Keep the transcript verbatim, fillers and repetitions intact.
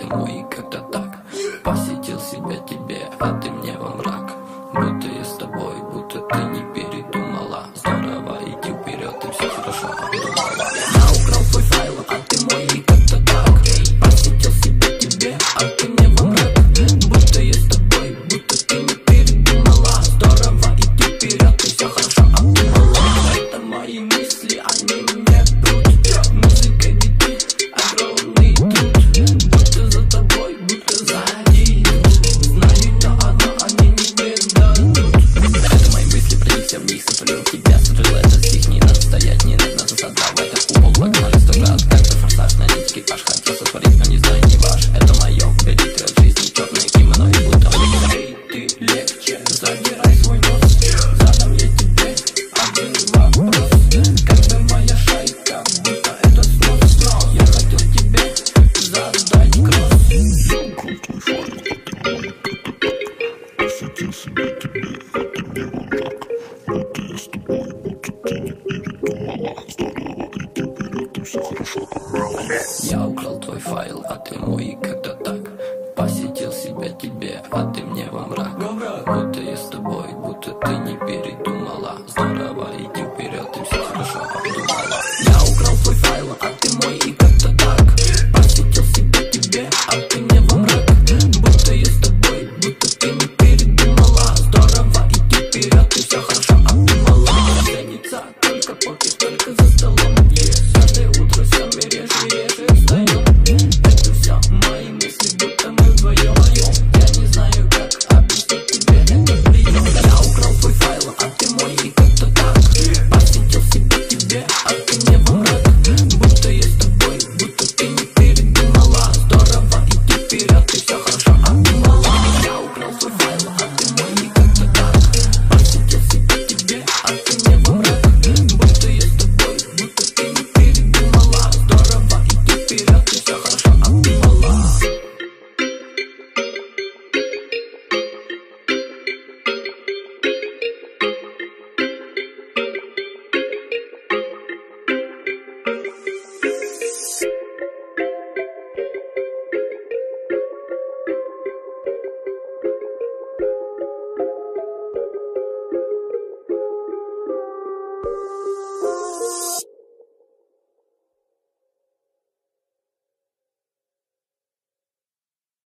ты мой, как-то так. Посетил себя тебе, а ты мне во мрак. Будто я с тобой, будто ты не передумала. Здорово, иди вперед, ты все хорошо обдумала. Я украл твой файл, а ты мой, как-то так. Посетил себя тебе, а ты мне во мрак. Будто я с тобой, будто ты не передумала. Здорово, иди вперед, ты все хорошо обдумала. Это мои мысли, они мне прут. Музыка ведит огромный труд. Будто за тобой, будто сзади. Знаю, но одно они не предадут. Это мои мысли, проникся в них, сотворил тебя, сотворил это с них. Не надо стоять, не надо создавать это умол. Погнали сто раз, как-то форсаж, налить экипаж. Хотел сотворить, но не знаю, не ваш. Это мое, горит от жизни, черное кимоно и будто эй, ты легче, задирай свой нос. Задам я тебе один вопрос. Когда моя шайка, будто это снос. Я хотел тебе задать кросс. Я украл твой файл, а ты мой, как-то так. Посетил себя тебе, а ты мне во мрак. Будто я с тобой, будто ты не передумала. Здорово, иди вперед, ты все хорошо обдумала. Я украл твой файл, а ты мой, как-то так. Посетил себя тебе, а ты мне во мрак. Будто я с тобой, будто ты не передумала. Здорово, иди вперед, ты все хорошо обдумала. Я украл твой файл, а ты мой, и как-то так. Посетил себя тебе, а ты мне во мрак. Будто я с тобой, будто ты не передумала. Здорово, иди вперед, ты все хорошо обдумала. Ценится только покер, только за столом. Каждое утро все мы реже и реже встаем. Это все мои мысли, будто мы вдвоем. Я не знаю, как объяснить тебе этот прием. Я украл твой файл, а ты мой, и как-то так. Посетил себя тебе, а ты мне во мрак. Будто я с тобой, будто ты не передумала. Здорово, иди вперед.